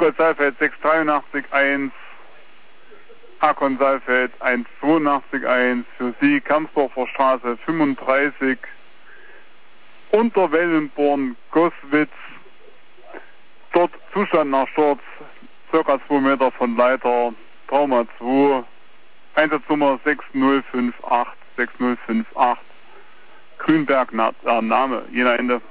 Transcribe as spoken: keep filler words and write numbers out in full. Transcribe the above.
Nickel-Saalfeld sechs acht drei eins, Hakon-Saalfeld eins zwei acht eins, für Sie Kernsdorfer Straße fünfunddreißig, Unterwellenborn, Goswitz, dort Zustand nach Sturz, circa zwei Meter von Leiter, Trauma zwei, Einsatznummer sechs null fünf acht, sechs null fünf acht, Grünberg, na, äh, Name, jener Ende.